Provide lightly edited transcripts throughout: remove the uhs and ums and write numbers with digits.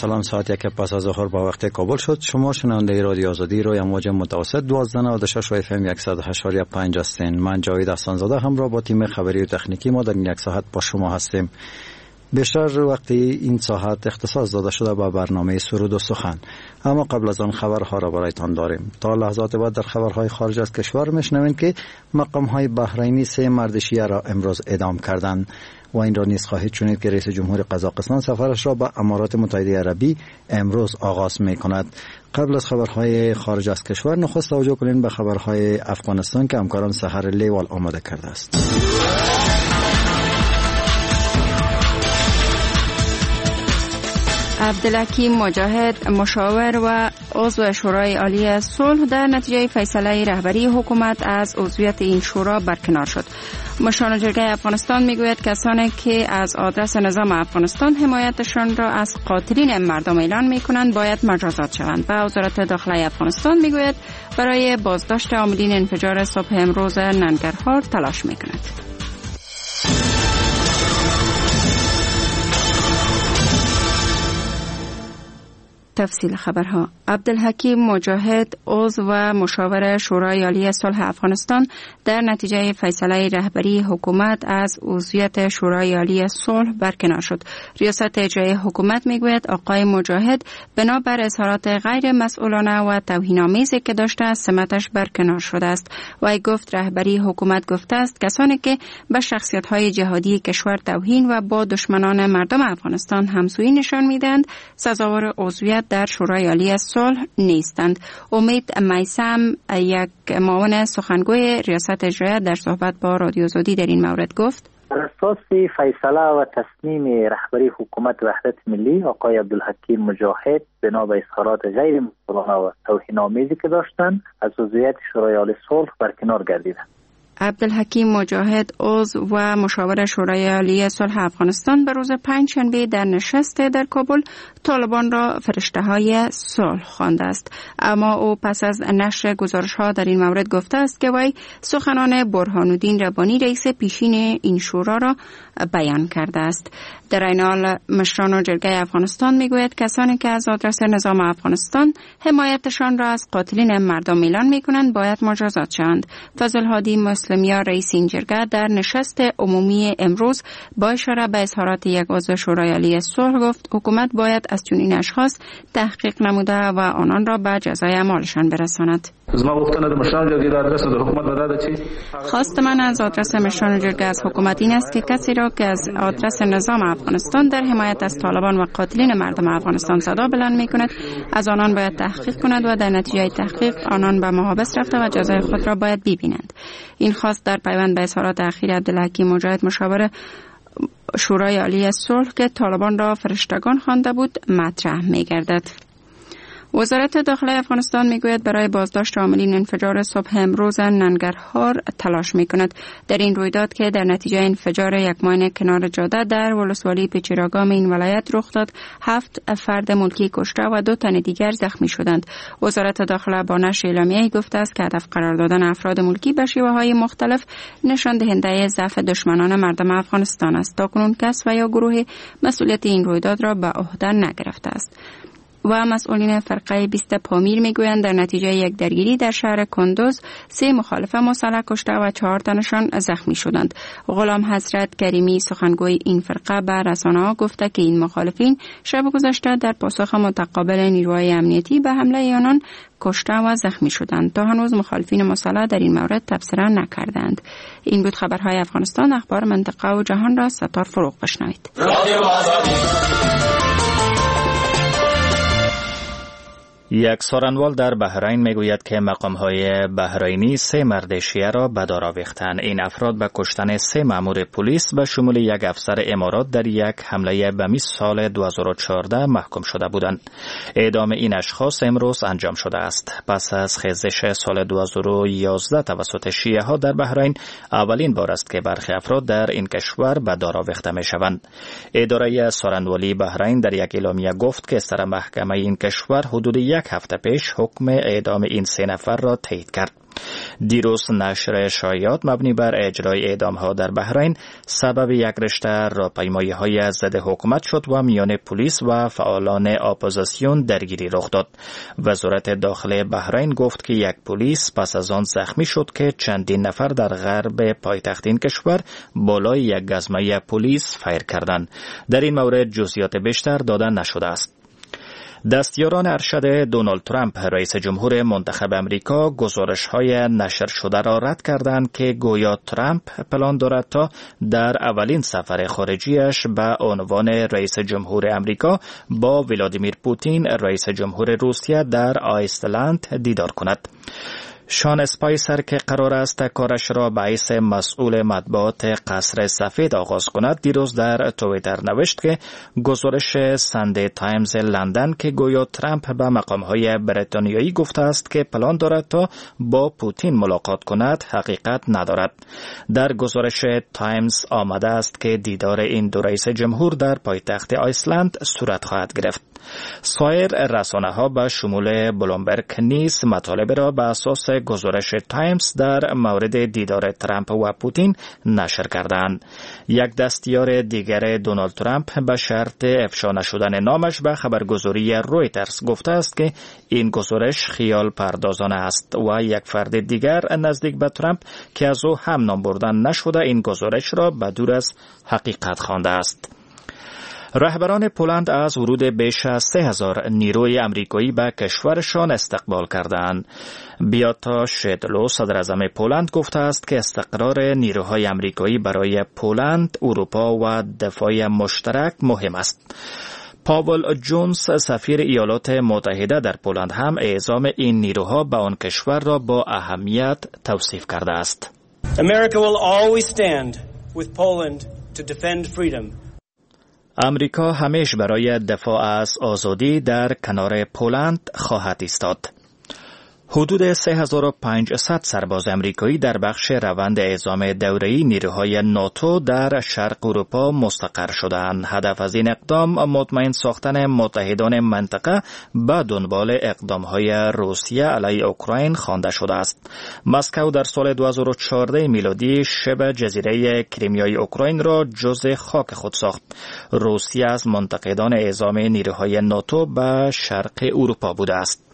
سلام. ساعت 1 پس از ظهر با وقت کابل شد. شما شنونده رادیو آزادی روی امواج متوسط 1296 و اف ام 108.5 هستین. من جاوید احسانزاده همراه با تیم خبری و تکنیکی ما در این یک ساعت با شما هستیم. بیشتر وقتی این ساعت اختصاص داده شده به برنامه سرود و سخن، اما قبل از آن خبرها را برایتان داریم. تا لحظات بعد در خبرهای خارج از کشور میشنویم که مقام‌های بحرینی 3 مرد شیعه را امروز اعدام کردند و این را نیز خواهید شنید که رئیس جمهور قزاقستان سفرش را به امارات متحده عربی امروز آغاز می‌کند. قبل از خبرهای خارج از کشور نخست توجه کنیم به خبرهای افغانستان که همکاران سحر لیوال آماده کرده است. عبدالحکیم مجاهد، مشاور و عضو شورای عالی صلح، در نتیجه فیصله رهبری حکومت از عضویت این شورا برکنار شد. مشان جرگه افغانستان میگوید کسانی که از آدرس نظام افغانستان حمایتشان را از قاتلین مردم اعلان میکنند باید مجازات شوند. و وزارت داخلی افغانستان میگوید برای بازداشت عاملین انفجار صبح امروز ننگرهار تلاش میکند. تفصیل خبرها. عبدالحکیم مجاهد، عضو و مشاور شورای عالی صلح افغانستان، در نتیجه فیصله رهبری حکومت از عضویت شورای عالی صلح برکنار شد. ریاست اجرایی حکومت میگوید آقای مجاهد بنابر اظهارات غیر مسئولانه و توهین‌آمیزی که داشته از سمتش برکنار شده است. و گفت رهبری حکومت گفته است کسانی که به شخصیت‌های جهادی کشور توهین و با دشمنان مردم افغانستان همسویی نشان میدهند سزاوار عضویت در شورای عالی صلح نیستند. امید میثم، یک معاون سخنگوی ریاست اجرایی، در صحبت با رادیو آزادی در این مورد گفت: بر اساس فیصله و تصمیم رهبری حکومت وحدت ملی آقای عبدالحکیم مجاهد بنا به اظهارات غیر مسئولانه و توهین‌آمیزی که داشتند از عضویت شورای عالی صلح برکنار گردیدند. عبدالحکیم مجاهد، عضو و مشاور شورای عالی صلح افغانستان، به روز پنجشنبه در نشست در کابل طالبان را فرشته‌های صلح خوانده است. اما او پس از نشر گزارش‌ها در این مورد گفته است که وی سخنان برهان‌الدین ربانی رئیس پیشین این شورا را بیان کرده است. در این حال مشران جرگه افغانستان میگوید کسانی که از آدرس نظام افغانستان حمایتشان را از قاتلین مردم اعلان میکنند باید مجازات شوند. فضل هادی مسلمیا، رئیس این جرگه، در نشست عمومی امروز با اشاره به اظهارات یک عضو شورای عالی صلح گفت حکومت باید از چنین اشخاص تحقیق نموده و آنان را به جزای اعمالشان برساند. خواست من از آدرس مشران جرگه از حکومت این است که کسی را که از آدرس نظام افغانستان در حمایت از طالبان و قاتلین مردم افغانستان صدا بلند می کند از آنان باید تحقیق کند و در نتیجه تحقیق آنان به محابس رفته و جزای خود را باید ببینند. این خواست در پیوند به اظهارات اخیر عبدالحکیم مجاهد، مشاور شورای عالی صلح که طالبان را فرشتگان خوانده بود، مطرح می گردد. وزارت داخلی افغانستان میگوید برای بازداشت عاملین انفجار صبح امروز ننگرهار تلاش میکند. در این رویداد که در نتیجه انفجار یک ماین کنار جاده در ولسوالی پیچراگام این ولایت رخ داد، 7 فرد ملکی کشته و 2 تن دیگر زخمی شدند. وزارت داخلی با نشر اعلامیه‌ای گفته است که هدف قرار دادن افراد ملکی به شیوه‌های مختلف نشان دهنده ضعف دشمنان مردم افغانستان است. تاکنون کس و یا گروه مسئولیت این رویداد را به عهده نگرفته است. و مسئولین فرقه 20 پامیر میگویند در نتیجه یک درگیری در شهر کندوز 3 مخالف مسلح کشته و 4 تنشان زخمی شدند. غلام حضرت کریمی، سخنگوی این فرقه، به رسانه‌ها گفته که این مخالفین شب گذشته در پاسخ متقابل نیروهای امنیتی به حمله آنان کشته و زخمی شدند. تا هنوز مخالفین مسلح در این مورد تبصره نکردند. این بود خبرهای افغانستان. اخبار منطقه و جهان را ستار فروغ بشنوید. یک سارنوال در بحرین میگوید که مقام‌های بحرینی 3 مرد شیعه را به دار آویختند. این افراد به کشتن 3 مأمور پلیس به شمول یک افسر امارات در یک حمله بمی سال 2014 محکوم شده بودند. اعدام این اشخاص امروز انجام شده است. پس از خیزش سال 2011 توسط شیعه ها در بحرین، اولین بار است که برخی افراد در این کشور به دار آویخته میشوند. اداره سارنوالی بحرین در یک اعلامیه گفت که سر محکمه این کشور حدود 1 یک هفته پیش حکم اعدام این 3 نفر را تایید کرد. دیروز نشر شایعات مبنی بر اجرای اعدام‌ها در بحرین سبب یک رشته راهپیمایی‌های ضد حکومت شد و میان پلیس و فعالان اپوزیسیون درگیری رخ داد. وزارت داخلی بحرین گفت که یک پلیس پس از آن زخمی شد که چندین نفر در غرب پایتخت این کشور بالای یک گزمه پلیس فیر کردند. در این مورد جزئیات بیشتر داده نشده است. دستیاران ارشد دونالد ترامپ رئیس جمهور منتخب امریکا گزارش‌های نشر شده را رد کردند که گویا ترامپ پلان دارد تا در اولین سفر خارجیش به عنوان رئیس جمهور امریکا با ولادیمیر پوتین رئیس جمهور روسیه در آیسلند دیدار کند. شان اسپایسر که قرار است کارش را به حیث مسئول مطبوعات قصر سفید آغاز کند دیروز در توییتر نوشت که گزارش ساندی تایمز لندن که گویا ترامپ به مقام‌های بریتانیایی گفته است که پلان دارد تا با پوتین ملاقات کند حقیقت ندارد. در گزارش تایمز آمده است که دیدار این دو رئیس جمهور در پایتخت آیسلند صورت خواهد گرفت. سایر رسانه‌ها به شمول بلومبرگ نیز مطالب را به اساس گزارش تایمز در مورد دیدار ترامپ و پوتین نشر کردند. یک دستیار دیگر دونالد ترامپ به شرط افشا نشدن نامش به خبرگزاری رویترز گفته است که این گزارش خیال پردازانه است و یک فرد دیگر نزدیک به ترامپ که از او هم نام بردن نشده این گزارش را به دور از حقیقت خوانده است. رهبران پولند از ورود بیش از 3000 نیروی امریکایی به کشورشان استقبال کردند. بیاتا شیدلو صدر اعظم پولند گفته است که استقرار نیروهای امریکایی برای پولند، اروپا و دفاع مشترک مهم است. پاول جونز سفیر ایالات متحده در پولند هم اعزام این نیروها به آن کشور را با اهمیت توصیف کرده است. America will always stand with Poland to defend freedom. امریکا همیشه برای دفاع از آزادی در کنار پولند خواهد ایستاد. حدود 3500 سرباز امریکایی در بخش روند اعزام دوره‌ای نیروهای ناتو در شرق اروپا مستقر شدند. هدف از این اقدام مطمئن ساختن متحدان منطقه به دنبال اقدام‌های روسیه علیه اوکراین خوانده شده است. مسکو در سال 2014 میلادی شبه جزیره کریمیای اوکراین را جزء خاک خود ساخت. روسیه از منتقدان اعزام نیروهای ناتو به شرق اروپا بوده است.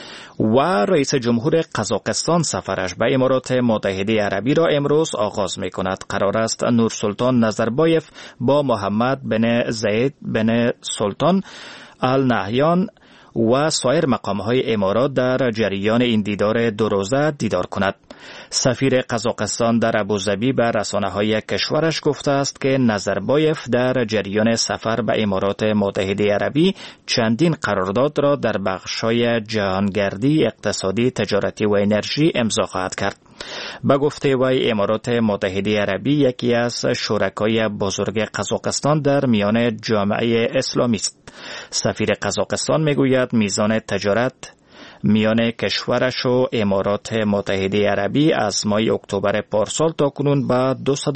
و رئیس جمهور قزاقستان سفرش به امارات متحده عربی را امروز آغاز می کند. قرار است نورسلطان نظربایف با محمد بن زاید بن سلطان آل نهیان و سایر مقام‌های امارات در جریان این دیدار 2 روزه دیدار کند. سفیر قزاقستان در ابوظبی به رسانه‌های کشورش گفته است که نظربایف در جریان سفر به امارات متحده عربی چندین قرارداد را در بخش‌های جهانگردی، اقتصادی، تجارتی و انرژی امضا خواهد کرد. به گفته وی امارات متحده عربی یکی از شرکای بزرگ قزاقستان در میان جامعه اسلامی است. سفیر قزاقستان میگوید میزان تجارت میان کشورش و امارات متحده عربی از ماه اکتبر پارسال تا کنون به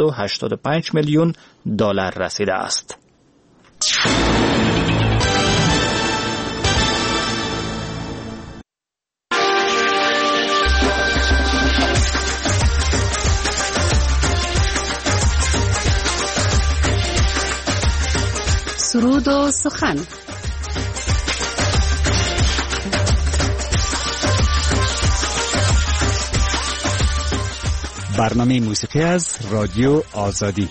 285 میلیون دلار رسیده است. سرود و سخن. برنامه موسیقی از رادیو آزادی.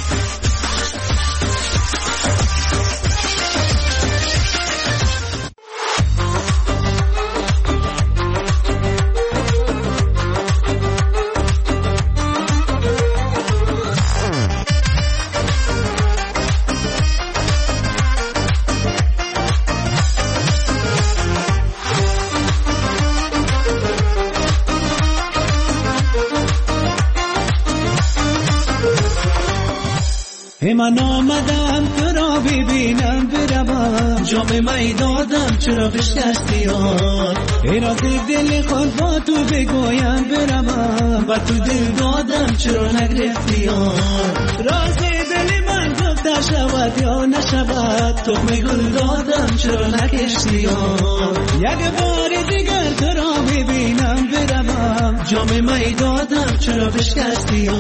من آمدم تو را ببینم بروم، جام می دادم چرا بشکستی یار. راز دل خود با تو بگویم بروم، و تو دل دادم چرا نگرفتی یار. راز دل من گفت بهتر شود یا نشود تخم گل دادم چرا نکشتی یک بار دیگر تو را ببینم بروم جام می دادم چرا بشکستی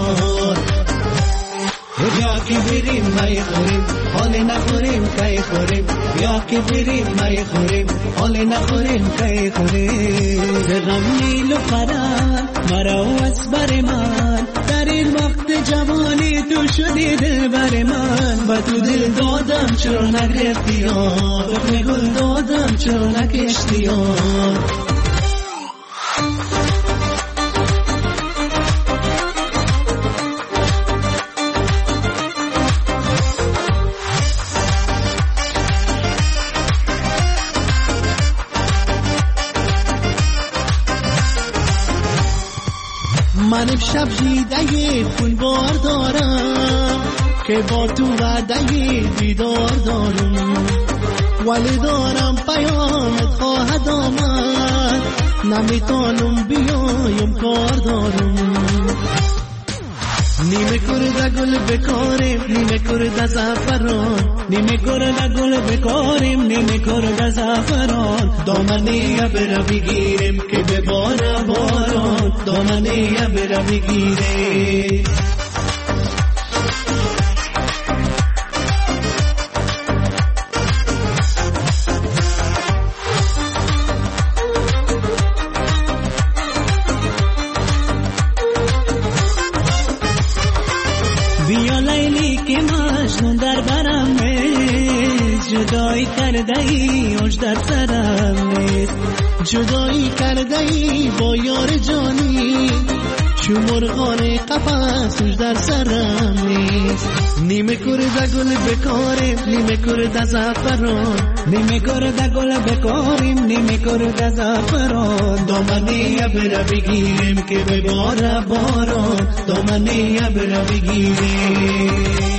بیا که بریم می خوریم حال نخوریم کی خوریم بیا که بریم می خوریم حال نخوریم کی خوریم به غم نیل و قرار مرا از بر من در این وقت جوانی تو شدی دل بر من با تو دل دادم چرا نگرفتی تخم گل دادم چرا نکشتی من امشب جیده خون بار دارم که با تو وعده دیدار دارم ولی دارم پیامت خواهد آمد نمیتونم بیایم کار دارم نیمه کرده گل بکاریم نیمه کرده زعفران نیمه کرده گل بکاریم نیمه کرده زعفران دامنه ابر بگیریم که به بار باران دامنه ابر بگیریم در برم نیست جدایی کرده ای اوج در سرم نیست جدایی کرده ای با یار جانی چو مرغان قفس اوج در سرم نیست نیمه کرده گل بکاریم نیمه کرده زعفران نیمه کرده گل بکاریم نیمه کرده زعفران دامنه ابر بگیریم که به بار باران دامنه ابر بگیریم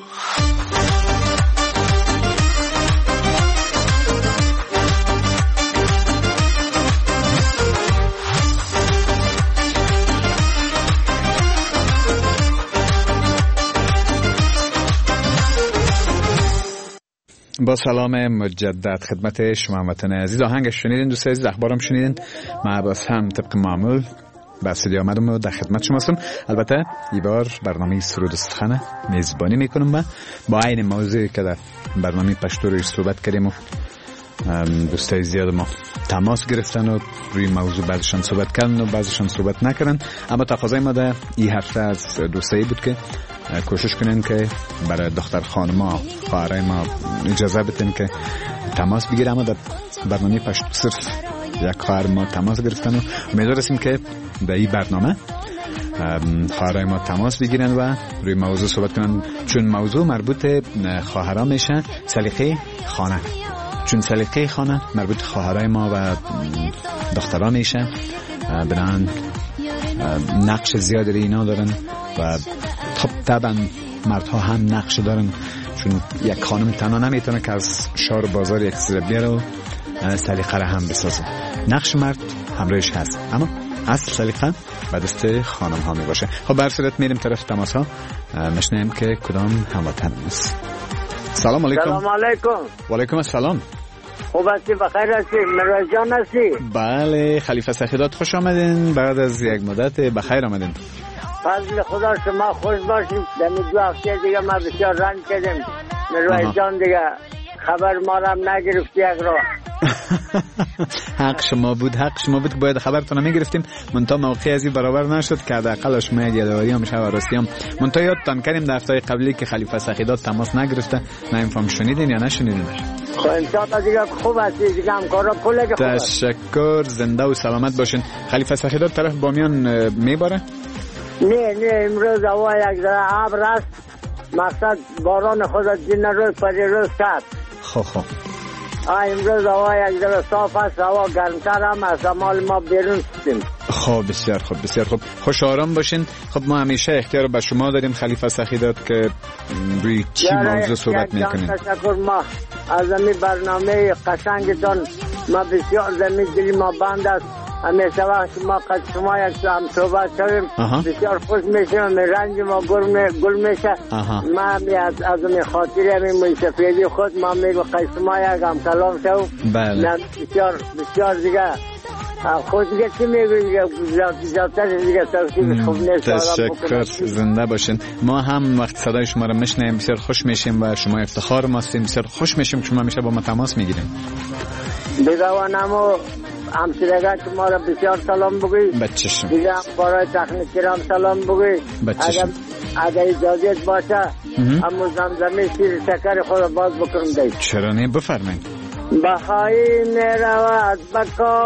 با سلام مجدد خدمت شما هموطنان عزیز. آهنگش شنیدین دوستان عزیز، اخبارم شنیدین. ما باز هم طبق معمول به استودیو آمدم و در خدمت شما هستم. البته این بار برنامه سرود استخانه میزبانی میکنم و با عین موضوعی که در برنامه پشتو روی صحبت کردیم و دوستای زیاد ما تماس گرفتن و روی موضوع بعضشان صحبت کردن و بعضشان صحبت نکردن، اما تقاضای ما در این هفته از دوستایی بود که کوشش کنین که برای دختر خانما خواهرای ما اجازه بدین که تماس بگیرم. اما در برنامه پشتو صرف یک خواهر ما تماس گرفتن و امیدوار هستیم که در این برنامه خواهرای ما تماس بگیرن و روی موضوع صحبت کنن، چون موضوع مربوط خواهرها میشه سلیقه خانه، چون سلیقه خانه مربوط خواهرای ما و دخترها میشه، بنان نقش زیادی اینا دارن و طبعا مردها هم نقش دارن، چون یک خانم تنها نمیتونه که از شهر بازار یک چیز بیاره و سلیقه را هم بسازه. نقش مرد همراهش هست، اما اصل سلیقه به دست خانم ها می باشه. خب به هر صورت میریم طرف تماس ها، مشنیم که کدام هموطن است. سلام علیکم. سلام علیکم. و علیکم السلام. خوب هستی؟ بخیر هستی؟ مروز جان هستی؟ بله خلیفه سخیدات، خوش آمدین. بعد از یک مدت بخیر آمدین. فضل خدا شما خوش باشید. دمی 2 هفته دیگه ما بسیار رنج کردیم. مروز جان دیگه خبر ما را هم نگرفتی یک راه. حق شما بود که باید خبرتون میگرفتیم، منتها موقعی ازی برابر نشد که حداقل شما یادآوری هم شب راستی هم منتها یادتان کردیم در هفته قبلی که خلیفه سخیدات تماس نگرفته. نمیفهم شنیدین یا نشنیدین؟ خب انشاءالله دیگه خوب هستی دیگه، همکارا پول خوب. تشکر، زنده و سلامت باشین. خلیفه سخیدات طرف بامیان میباره؟ نه امروز هوا یک ذره ابر است، مقصد باران خود دین روز پری روز کرد. خب امروز هوا یک ذره صاف است، هوا گرمتر هم از مال ما بیرون شدیم. خب بسیار خوب، خوش آرام باشین. خب ما همیشه اختیار به شما داریم خلیفه سخیدات که روی چی موضوع صحبت میکنین. تشکر، ما از این برنامه قشنگتان ما بسیار زمین دلی ما بند است. همیشه وقت ما قد شما یک هم صحبت کردیم بسیار خوش میشیم. رنج ما گل میشه. ما از اون خاطر همین موسیقی خود ما میگو قد شما یک هم کلام شو. بله. بسیار دیگه خود دیگه چی میگوی زیادتر دیگه توصیف خوب نیست. تشکر، زنده باشین. ما هم وقت صدای شما رو میشنیم بسیار خوش میشیم و شما افتخار ما هستیم. بسیار خوش میشیم که شما همیشه با ما تماس میگیریم. دیگه و نمو همسرگاه که ما را بسیار سلام بگوی. بچشم. دیگه هم برای تکنیکی را هم سلام بگوی. بچشم. اگر اجازت باشه همو زمزمه شیر شکر خود را باز بکنم دید. چرا نه؟ بفرمایید. بهایی میرود به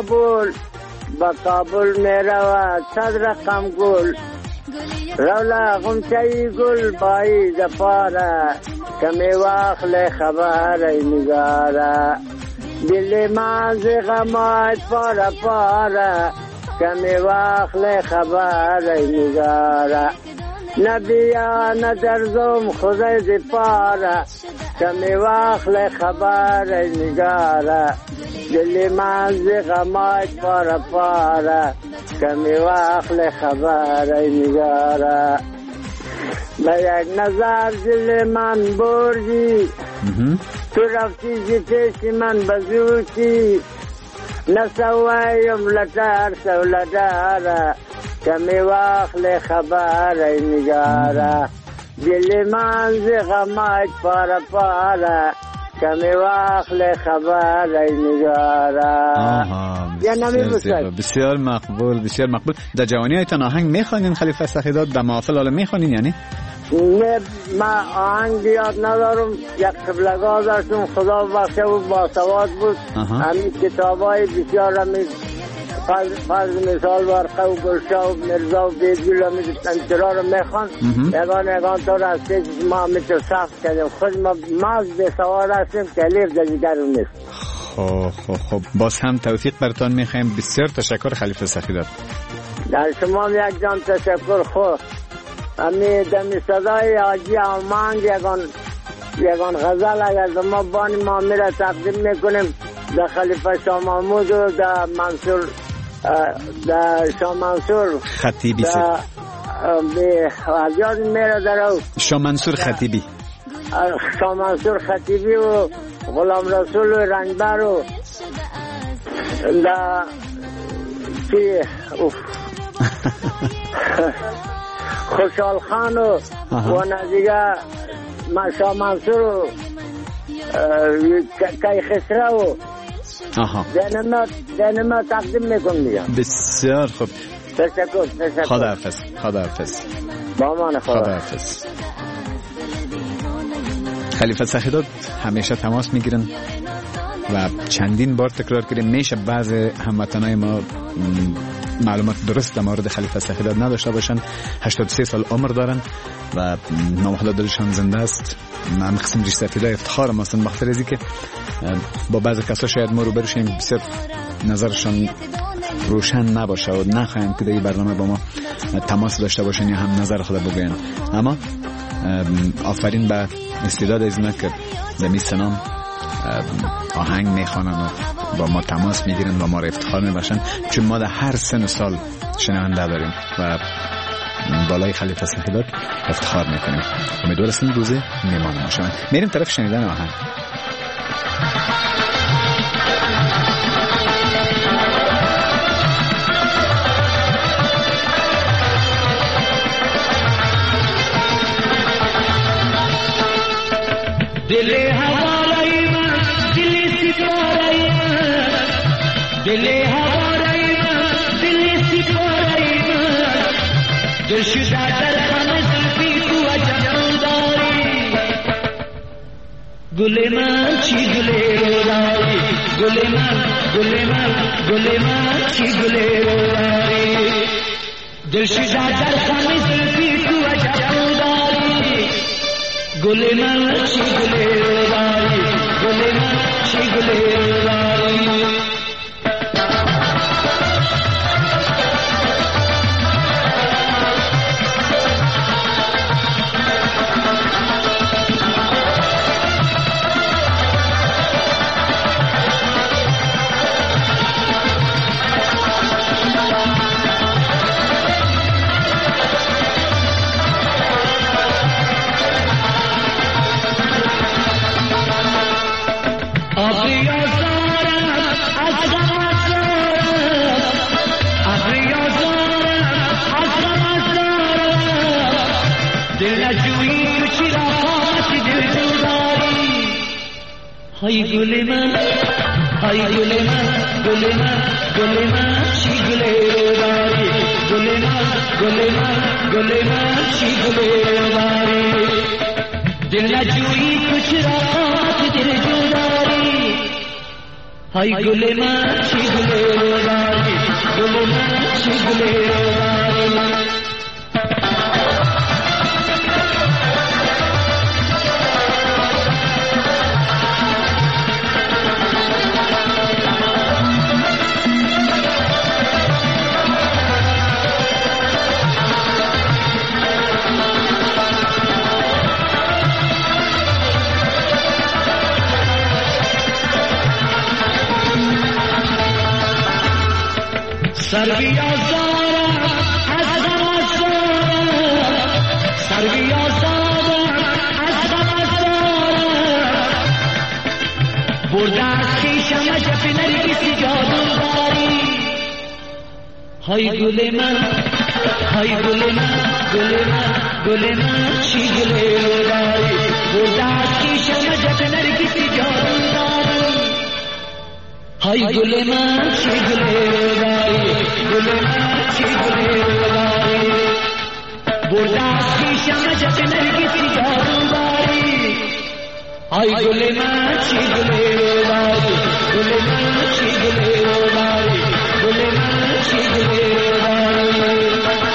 کابل میرود 100 رقم گل رولا غمچه گل بایی دپاره کمی وقت خبر نگاره دل مانز غمات پاره کمی وقت خبر نگاره نبیا ندرزم خدای دپاره کمی وقت خبر نگاره دل منز غمات پاره کمی وقت خبر نگاره به یک نظر دل من بردی تو رفتی زیتش من بزوتی نسوایم لطر سولداره کمی وقت خبر نگاره دل منز غمات پاره کمی وقت خبر نگاره. بسیار مقبول، بسیار مقبول. در جوانی هایتان آهنگ میخوانین خلیفه سخیدات؟ در محافل حالا میخوانین یعنی؟ نه، ما آهنگ یاد ندارم. یک قبلگاه داشتم خدا بخشه و باسواد بود. همین کتابای بسیار همین فرض مثال ورقه و گلشا و مرزا و بیدگل همین انترا رو میخوان. یگان تا را از که ما میتر سخت کردیم. خود ما از بسواد هستیم که لیف دلیگر نیست. خب باز هم توفیق براتان میخوایم. بسیار تشکر خلیفه سخیدات. در شما یک جان تشکر. خود امی دمی صدای آجی آمانگ یگان غزل اگر ما بانی ما میره تقدیم میکنیم در خلیفه شاه محمود و در منصور شاه منصور خطیبی یاد میره در شاه منصور خطیبی و غلام رسول و رنگبر و در چی خوشحال خان و نزیگه شاه منصور و کای خسره و دینما تقدیم میکنم دیگه. بسیار خوب. تشکر. خداحافظ. با امان خدا. خداحافظ. خلیفه سخیدات همیشه تماس میگیرن و چندین بار تکرار کردیم میشه بعض هموطنای ما معلومات درست در مورد خلیفه سخیدات نداشته باشن. 83 سال عمر دارن و نامحلا دلشان زنده است. من قسم ریش سفیده افتخار ما هستن بخاطر از اینکه با بعضی کسا شاید ما روبرو شیم بسیار نظرشان روشن نباشه و نخواهند که در این برنامه با ما تماس داشته باشن یا هم نظر خود بگوین. اما آفرین به استعداد از اینا که در می سنام آهنگ میخوانن و با ما تماس میگیرن و ما را افتخار میبخشن، چون ما در هر سن و سال شنونده داریم و بالای خلیفه سخیدات افتخار میکنیم. امیدوار هستیم روزی میمانه ما شما. میریم طرف شنیدن آهنگ. دل هوای من دل ستاره من دل هوای من دل ستاره من دل شده در خم زلفی تو عجب داری گل من چی گل رو داری گل من چی گل رو داری دل شده در خم زلفی تو عجب داری گل من چی گل رو داری گل من چی گل رو داری های گل من های گل من گل من گل من چی گل داری گل من گل من گل من چی گل داری دل نجویی کچھ راحت دل جو داری های گل من چی گل داری گل من چی گل داری سروی آزارم از غم آزارم سروی آزارم از غم آزارم برده از خیشم عجب نرگسی جادوگاری های گل من های گل من گل من گل من چی گل داری برده از خیشم عجب نرگسی جادوگاری های گل من چی گل داری گل من چی گل داری برده از خیشم عجب نرگسی جادوگاری های گل من چی گل داری گل من چی گل داری گل من چی گل داری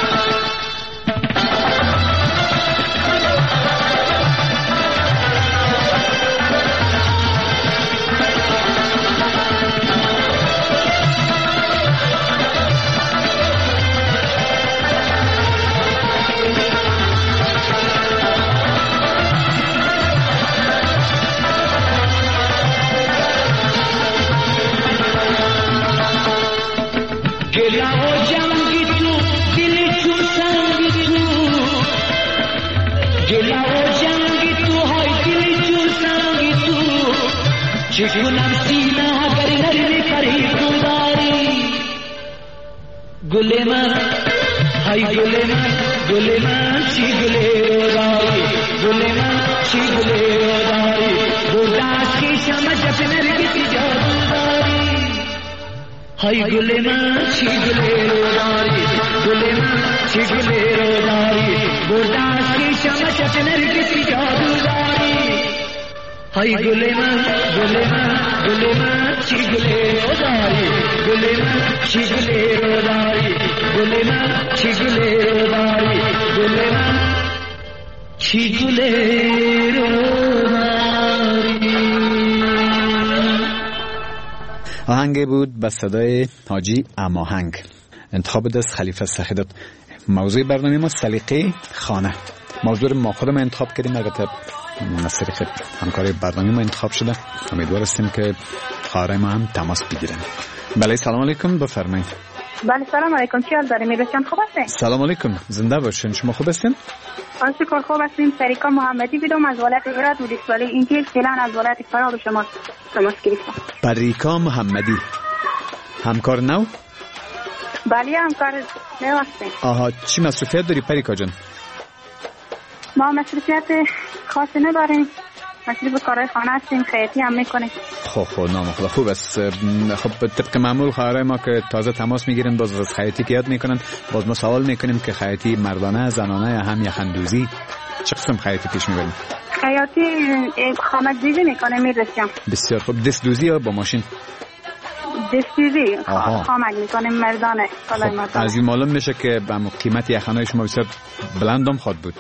گلا و جنگی تو دل تو سنگی تو گلا و جنگی تو های دل تو سنگی تو چگونم سینه اگر نرمی پری داری گل من های گل من گل من چی گل داری گل من چی گل داری برده از کشم عجب نرگسی جادو داری های گل من چی گل داری گل من چی گل داری برده از کشم عجب نرگسی جادو داری های گل من گل من گل من چی گل داری گل من چی گل داری گل من چی گل داری گل من چی گل داری. آهنگ بود به صدای حاجی اماهنگ، انتخاب دست خلیفه سخیدت. موضوع برنامه ما سلیقه خانه. موضوع ما خودم انتخاب کردیم، البته از طریق همکاری برنامه ما انتخاب شده. امیدوار هستیم که خواهرای ما هم تماس بگیرن. بله سلام علیکم، بفرمایید. بله سلام علیکم، چی حال دارین؟ میرسیم خوب هستین؟ سلام علیکم، زنده باشین. شما خوب هستین؟ شکر خوب هستیم. سریکا محمدی بیدم از ولایت هرات ولسوالی اینتیل فعلا از ولایت فرا به شما تماس گرفتم. پریکا محمدی همکار نو؟ بله همکار نو هستیم. آها، چی مصروفیت داری پریکا جان؟ ما مصروفیت خاصی نداریم، مصروف کارهای خانه هستیم، خیاطی هم میکنیم. خب نام خدا خوب است. خب طبق معمول خواهرای ما که تازه تماس میگیرن باز از خیاطی که یاد میکنن، باز ما سوال میکنیم که خیاطی مردانه زنانه یا هم یخندوزی چه قسم خیاطی پیش میبریم؟ خیاطی خامک دوزی میکنه میرسیم. بسیار خوب. دست دوزی یا با ماشین؟ دست دوزی خامک میکنیم مردانه. خب از این معلوم میشه که قیمت یخنای شما بسیار بلندم خواد بود.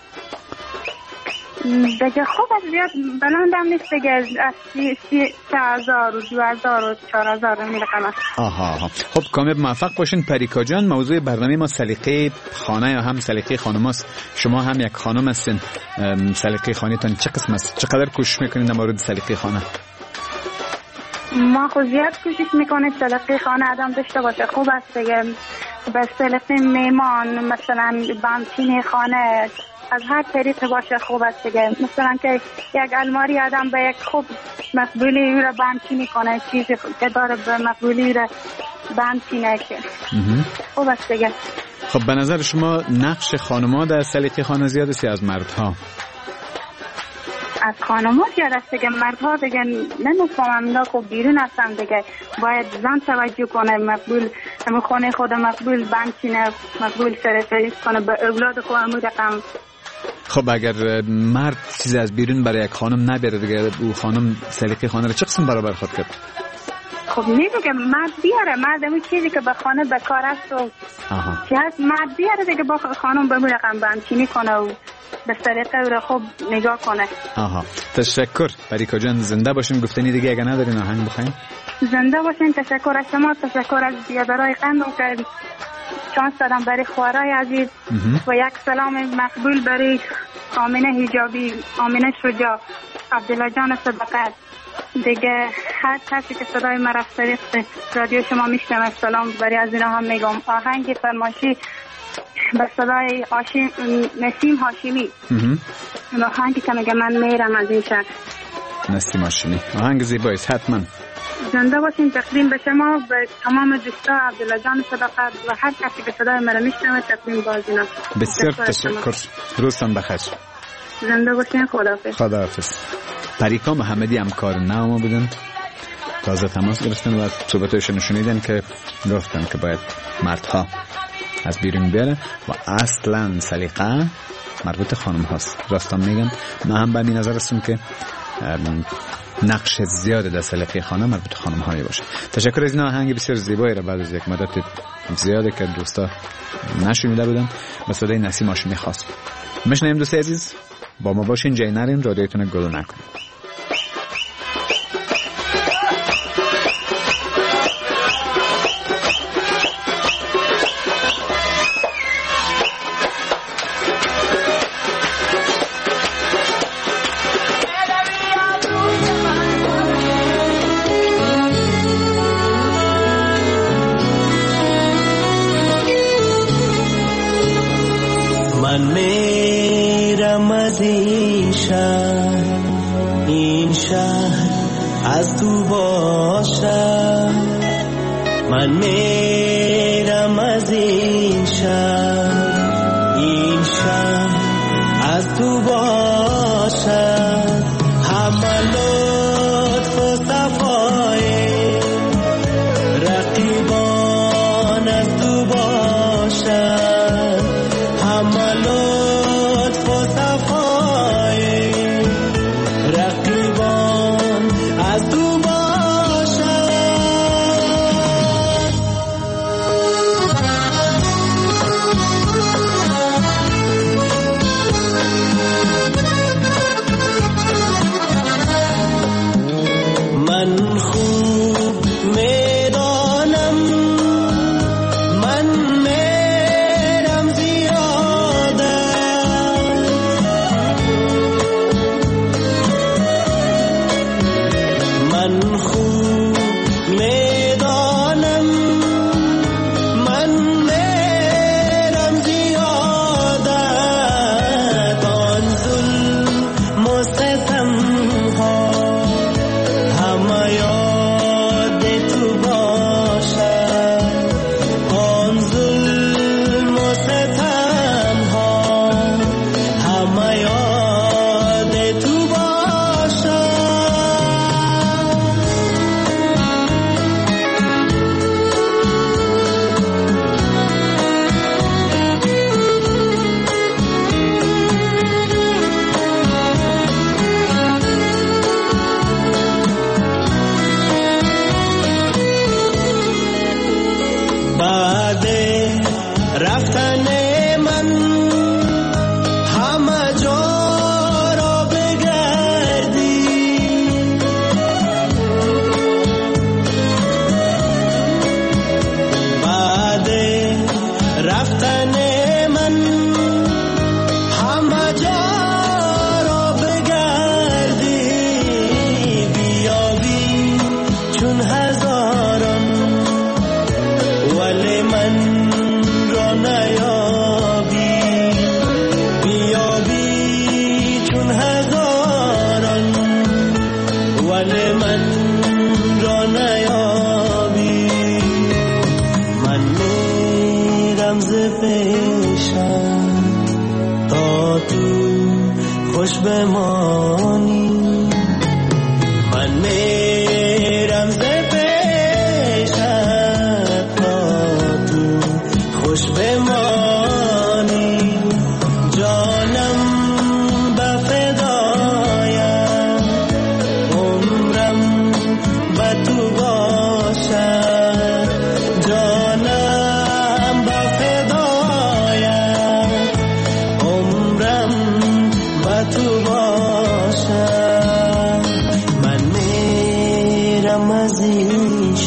دیگه خوب از زیاد بلندم نیست دیگه، از 3,000 و 2,000 و 4,000 این رقم است. آها. خب کامیاب موفق باشین پریکا جان. موضوع برنامه ما سلیقه خانه یا هم سلیقه خانم است. شما هم یک خانم هستین، سلیقه خانه‌تان چه قسم است؟ چقدر کوشش میکنین در مورد سلیقه خانه؟ ما خود زیاد کوشش میکنیم سلیقه خانه آدم داشته باشه. خوب است دیگه، به سلیقه میمان مثلا بانچین خانه از هر طریق باشه خوب است دیگه. مثلا که یک الماری آدم به یک خوب مقبولی او را بانچینی کنه، چیزی که داره به مقبولی را بانچینه که خوب است دیگه. خب به نظر شما نقش خانم‌ها در سلیقه خانه زیاد است یا از مردها؟ از خانم‌ها زیاد است دیگه. مردها دیگه نمی‌فهمم اینا خب بیرون هستن دیگه، باید زن توجه کنه، مقبول همون خانه خود مقبول بنچینه، مقبول سرپرست کنه به اولاد خود همون رقم. خب اگر مرد چیزی از بیرون برای یک خانم نبره دیگه، او خانم سلیقه خانه رو چه قسم برابر خود کرد؟ خب نمیگه مرد بیاره، مرد همون چیزی که به خانه بکار است و چی هست مرد بیاره دیگه با خانم به همون رقم بنچینی کنه و به سلیقه او رو خوب نگاه کنه. تشکر پریکا جان، زنده باشین. گفتنی دیگه اگه ندارین آهنگ بخواین؟ زنده باشین. تشکر از شما، تشکر از بیادرهای قندم که شانس دادم برای خوارای عزیز و یک سلام مقبول برای آمینه حجابی، آمینه شجاع، عبدالله جان صدقت دیگه، هر کسی که صدای من رفت طریق رادیو شما میشنم سلام برای از اینا هم میگم. آهنگ فرمایشی به صدای نسیم هاشمی، آهنگی که میگه من میرم از این شهر. نسیم هاشمی آهنگ زیباییست، حتما. زنده باشین. تقدیم به شما، به تمام دوستا عبدالله جان صدقت و هر کسی که صدای مرا میشنوه تقدیم بازینا. بسیار تشکر. روزتان بخیر. زنده باشین. خداحافظ. پریکا محمدی همکار ما بودن، تازه تماس گرفتن و صحبتایشون شنیدن که گفتن که باید مردها از بیرون بیاره و اصلا سلیقه مربوط خانم هاست. راستان میگم، من هم به این نظر هستم که نقش زیاده در سلیقه خانه مربوط خانم هایی باشه. تشکر از این آهنگ بسیار زیبایی را بعد از یک مدت زیاده که دوستا نشنیده بودن به صدای نسیم هاشمی خواست. میشنویم دوستی عزیز، با ما باشین، جای نرین، رادیوتون رو گلو نکنید. من میرم از این شهر از تو باشم، من میرم از این شهر از تو باشم، همه لطف و صفای رقیبان از تو باشم، همه لطف و صفای رقیبان از تو باشد.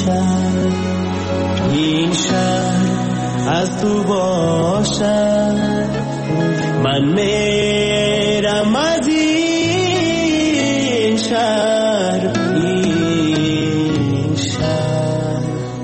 کرد این شهر از تو باشد من میرم از این شهر این شهر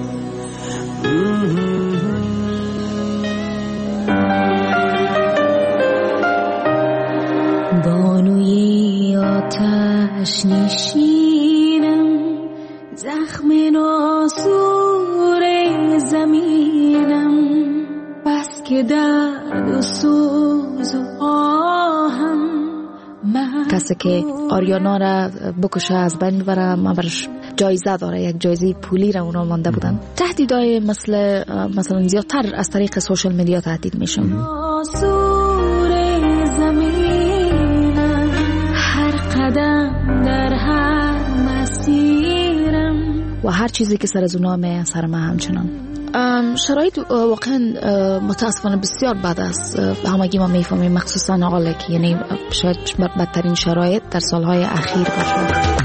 بانوی آتش نشینم زخم ناسور زمینم بس که درد و سوز و آهم کسی که آریانا را بکشه از بین ببره ما برش جایزه داره یک جایزه پولی را اونا مانده بودن تهدیدهای مثلا زیادتر از طریق سوشال میدیا تهدید میشن ناسور زمینم هر قدم در هر مسیرم و هر چیزی که سر از اونا می سر ما همچنان شرایط واقعا متاسفانه بسیار بد است همگی ما میفهمیم مخصوصا حالا که یعنی شاید بدترین شرایط در سالهای اخیر باشه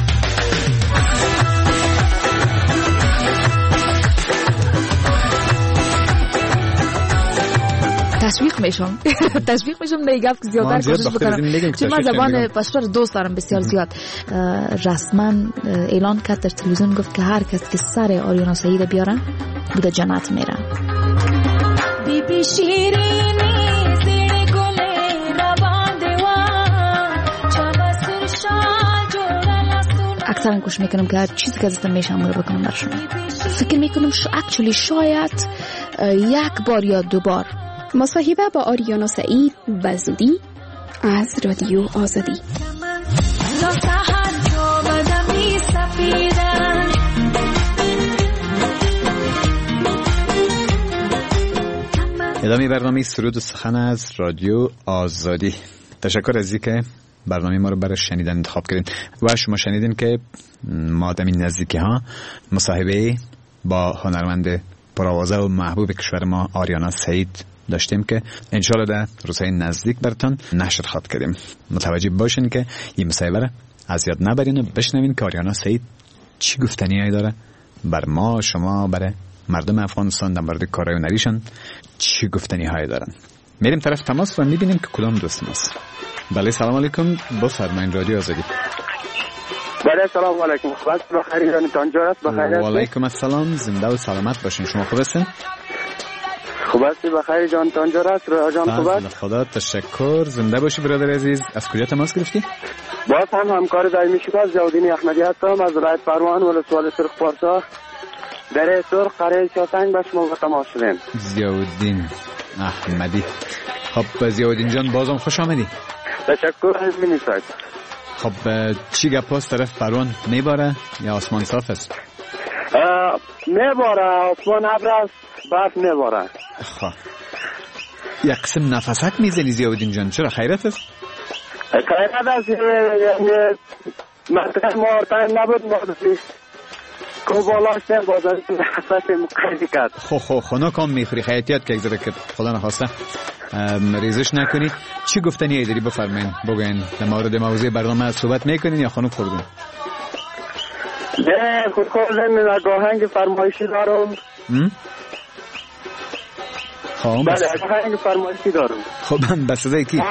تشویق میشم دیگه زیادتر کوشش بکنم چون من زبان پشتو دوست دارم بسیار زیاد رسما اعلان کرد در تلویزیون گفت که هر کس که سر آریانا سعید بیاره بوده جنت میره بی بی شیرینی زیر گل روان دیوان چابستون شاجور اکثرا کوشش میکنم که هر چیزی که ازتون میشم رو بکنم برشون فکر میکنم شاید یک بار یا دو بار مصاحبه با آریانا سعید و زودی از رادیو آزادی. ادامه برنامه سرود و سخن از رادیو آزادی. تشکر از اینکه برنامه ما رو برای شنیدن انتخاب کردین و شما شنیدین که ما در این نزدیکی ها مصاحبه با هنرمند پرآوازه و محبوب کشور ما آریانا سعید داشتیم که انشالله در روزهای نزدیک براتون نشر خواهد کردیم. متوجه باشین که این مصاحبه را از یاد نبرین و بشنوین که آریانا سعید چی گفتنیایی داره بر ما شما برای مردم افغانستان در مورد کارهای هنریشان چی گفتنی‌هایی دارن. میریم طرف تماس و میبینیم که کدام دوست ماست. بله سلام علیکم بفرمایید رادیو آزادی. بله سلام علیکم خوب بخیر جان جورات بخیر. و علیکم السلام زنده و سلامت باشین. شما خوب هستین؟ خوب هستی بخیر جان جورات جان خوب است. خدا تشکر زنده باشی برادر عزیز. از کجا تماس گرفتی؟ باز هم همکار دائمی شما زیاودین احمدی هستم از ولایت پروان ولسوالی سرخ پارسا در سرخ قریه چاسنگ به شما تماس شدیم. زیاودین احمدی. خب زیاودین جان بازم خوش آمدی. تشکر از منیسات. خب چی گپ است طرف پروان میباره یا آسمان صاف است؟ میباره آسمان ابر است برف میباره. خب یک قسم نفسک میزنی زیاودین جان چرا خیرت است؟ خیرت است یعنی منطقه مارتن نبود مادری کوبالاش نبازن نفس مقایدی کرد. خب خونه کام میخوری خیلیت که اگذاره که خدا نخواسته ریزش نکنی. چی گفتنی ای داری بفرمین بگوین در مورد موضوع برنامه صحبت میکنین یا خانم خوردون؟ نه خود خوردن گاهنگ فرمایشی دارم. خب بله گاهنگ فرمایشی دارم. خب من بس صدای کی؟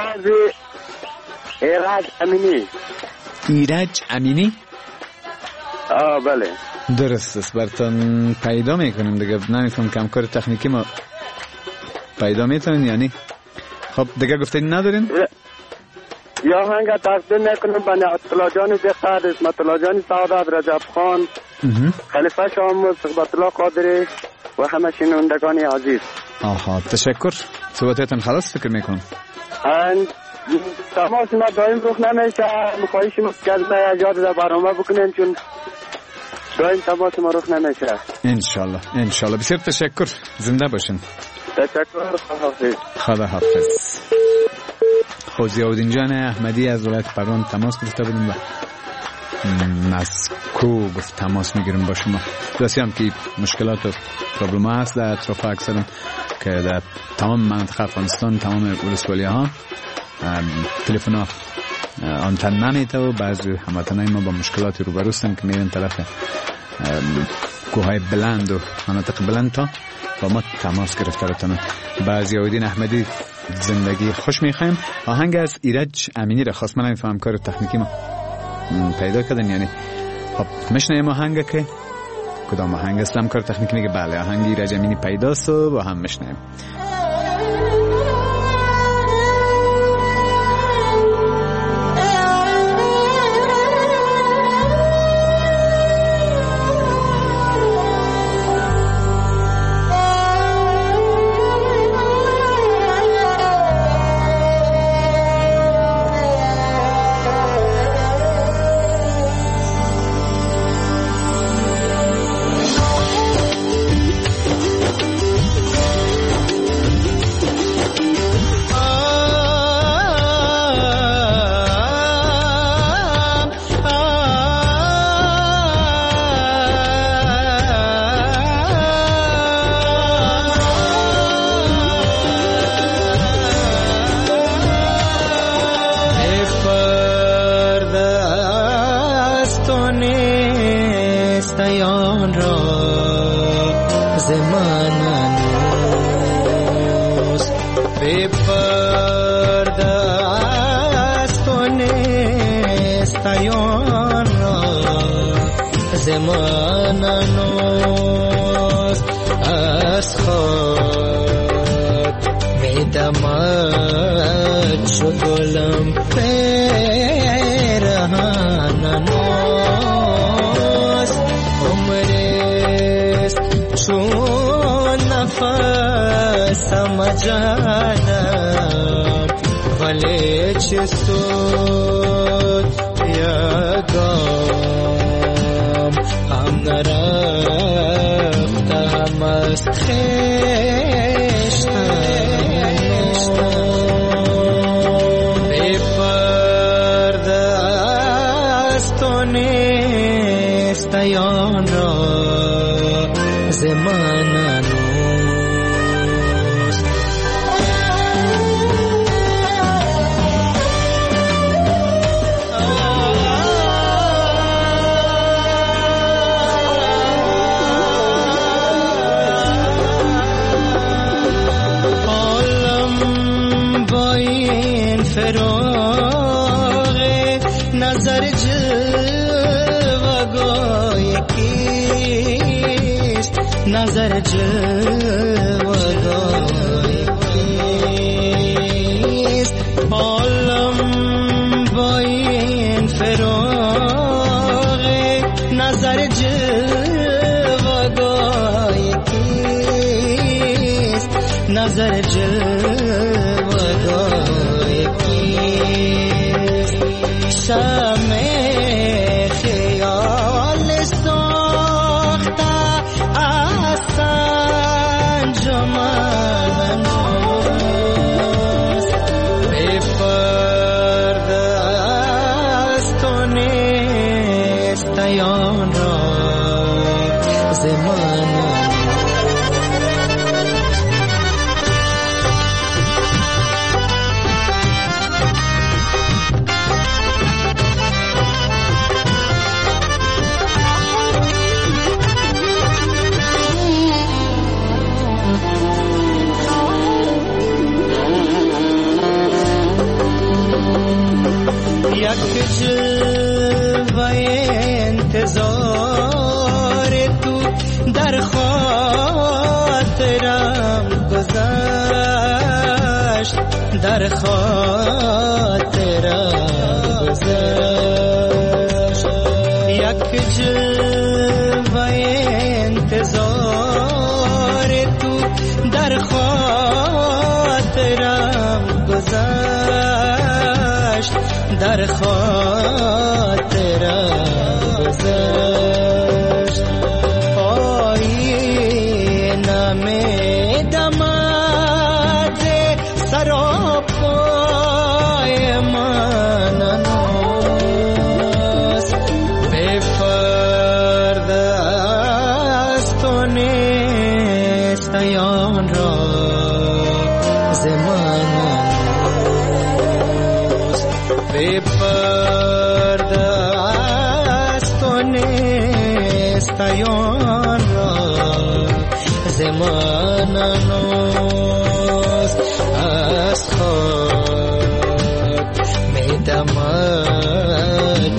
ایرج امینی. ایرج امینی؟ بله درست است براتون پیدا میکنیم دیگه. نمیفهم که همکار تکنیکی ما پیدا میتونین یعنی. خب دیگه گفتین ندارین؟ یا هنگا تقدیم میکنم بنی عطلا جان دقیق اسمت الله جان سعادت رجب خان خلیفه شامل صحبت الله قادری و همه شنوندگان عزیز. آها تشکر. صحبتتون خلاص فکر میکنم. تماس ما دائم روخ نمیشه. مخواهیشی ما که از یاد در برنامه بکنیم چون دائم تماس ما روخ نمیشه. انشالله بسیار تشکر. زنده باشین. تشکر. خدا حافظ. زیاودین جان احمدی از ولایت پروان تماس گرفته بودیم و از کو گفت تماس میگیریم با شما. درستی هم که مشکلات و پرابلم ها هست در اطراف اکثرا که در تمام مناطق افغانستان تمام ولسوالی ها تلفن ها آنتن نمیته و بعضی هموطنای ما با مشکلاتی روبرو هستن که میرن طرف کوههای بلند و مناطق بلند تا با ما تماس گرفتارتانه. بعضی آیدین احمدی زندگی خوش میخوایم. آهنگ از ایرج امینی را خواست، من نمیفهم کار تکنیکی ما پیدا کردن، یعنی خب مشنیم آهنگ که کدام آهنگ است؟ کار تکنیکی میگه بله آهنگ ایرج امینی پیداست و با هم مشنیم. در خاطرم گذشت یک جلوه انتظار تو در خاطرم گذشت در خاطرم گذشت آینه می دمد سراپای من است به فرد از تو نیست آن را زمان است به فرد از تو نیست آن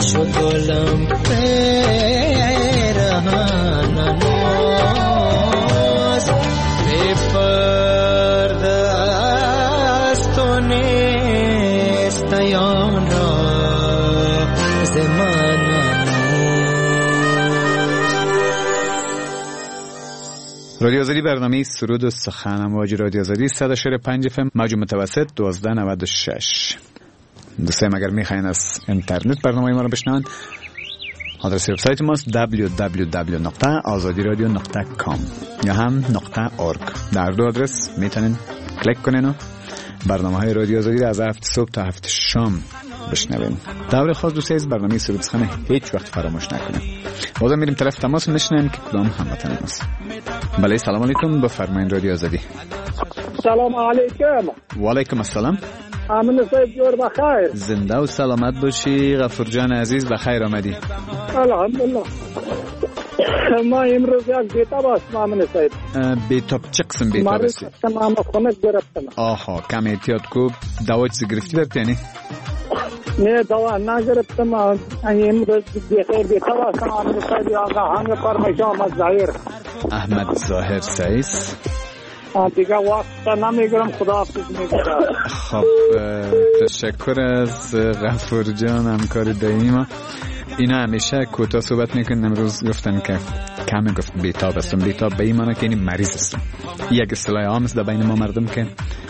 چو گلم پیرهن ناز بی پرده است و نیست یان را زمان رادیو آزادی برنامه سرود و سخن امواج رادیو آزادی 104.5 FM موج متوسط 1296. دوستان اگر میخواین از اینترنت برنامه ما رو بشنوند آدرس وبسایت ماست www.azadiradio.com یا هم .org. در دو آدرس میتونین کلیک کنین و برنامه‌های رادیو آزادی از هفت صبح تا هفت شام بشنوین. دور خاص دوستان از برنامه سرود سخن هیچ وقت فراموش نکنین. بازم میریم طرف تماس میشنیم که کدام هموطن ماست. بله سلام علیکم، بفرمایید رادیو آزادی. سلام علیکم. و علیکم السلام. امین صاحب جور بخیر. زنده و سلامت باشی غفور جان عزیز، بخیر آمدی. الحمدلله. ما امروز یک بیتاب هستم امین صاحب. بیتاب چه قسم بیتاب هستی؟ ما خونه گرفتم. آها کم احتیاط کو. دوا چیزی گرفتی برتی یعنی؟ نه دوا نگرفتم. امروز بخیر بیتاب هستم امین صاحب. آقا همه فرمایش آمد ظاهر. احمد ظاهر سعیس. دیگه وقت نمیگرم، خداحافظ میگم. خب تشکر از غفور جان همکار دایما. اینا همیشه کوتاه صحبت میکنن. امروز گفتن که کم گفت بیتاب هستم. بیتاب به این معنی که این مریض هستم. یک اصطلاح عام است در بین ما مردم که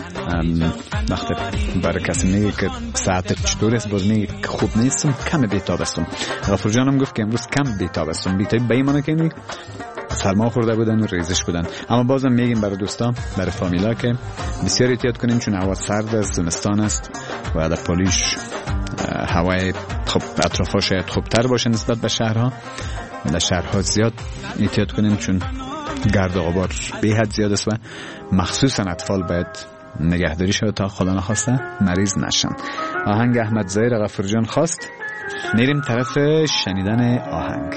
وقتی برای کسی میگه که ساعت چطور است باز میگه که خوب نیستم، کم بیتاب هستم. غفور جانم گفت که امروز کم بیتاب هستم. بیتاب به این معنی که سرما خورده بودن و ریزش بودن. اما بازم میگیم برای دوستان، برای فامیلا که بسیار احتیاط کنیم چون هوا سرد است، زمستان است و در پولیش هوای خب اطرافا شاید خوبتر باشه نسبت به شهرها. در شهرها زیاد احتیاط کنیم چون گرد و غبار به حد زیاد است و مخصوصا اطفال باید نگهداری شود تا خدا نخواسته مریض نشن. آهنگ احمد ظاهر غفور جان خواست. میریم طرف شنیدن آهنگ.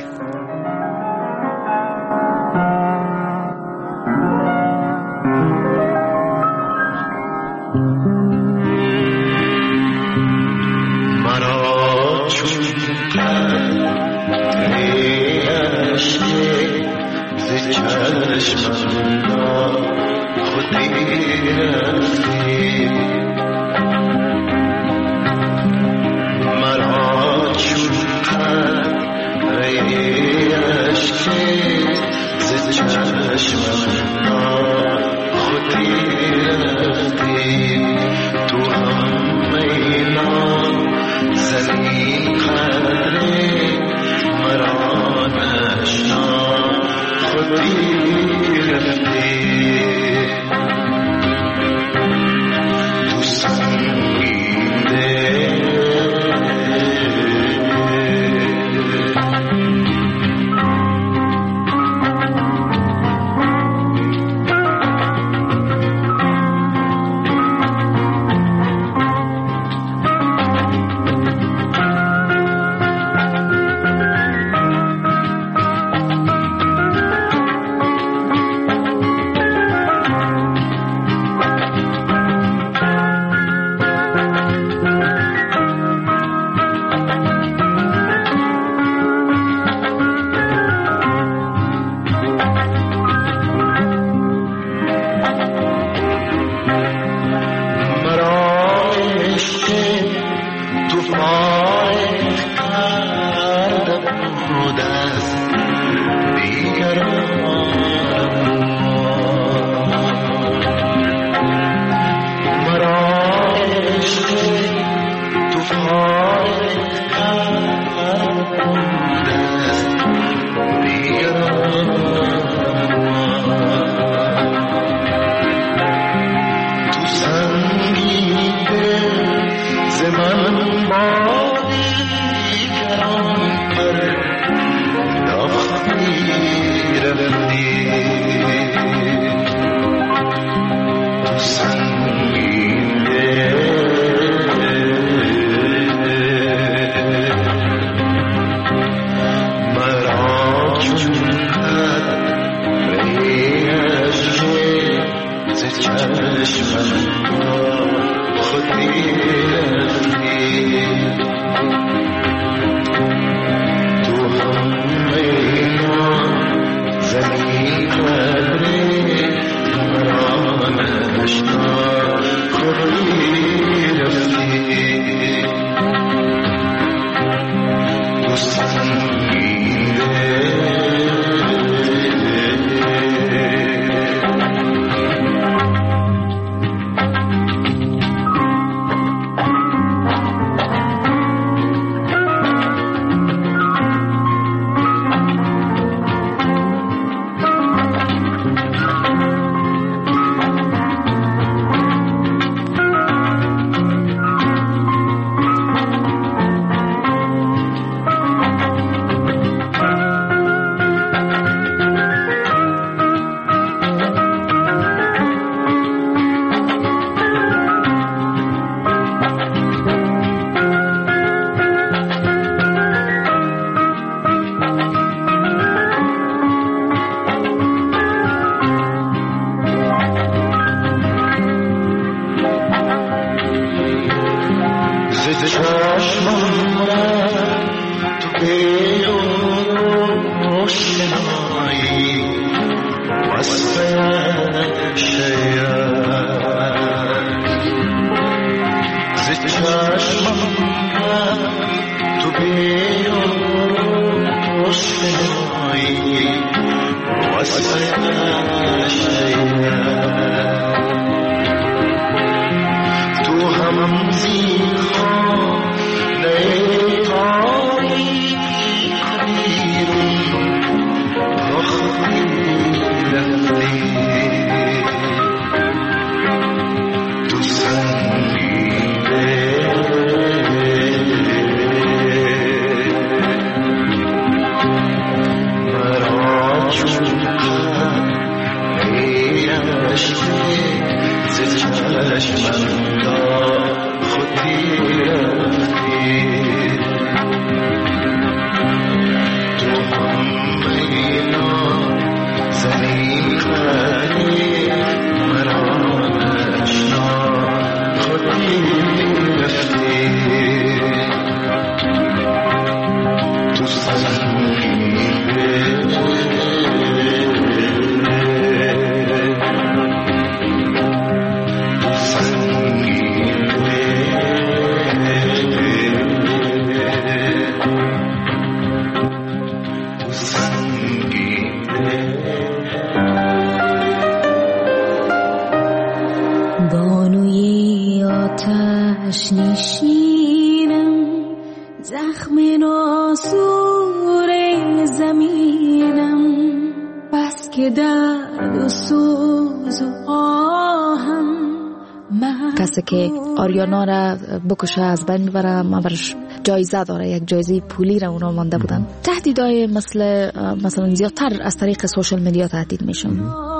کسی که آریانا را بکشه از بین ببره، ما برش جایزه داره، یک جایزه پولی را اونا مانده بودن. تهدیدهای مثلا زیادتر از طریق سوشال مدیا تهدید میشن.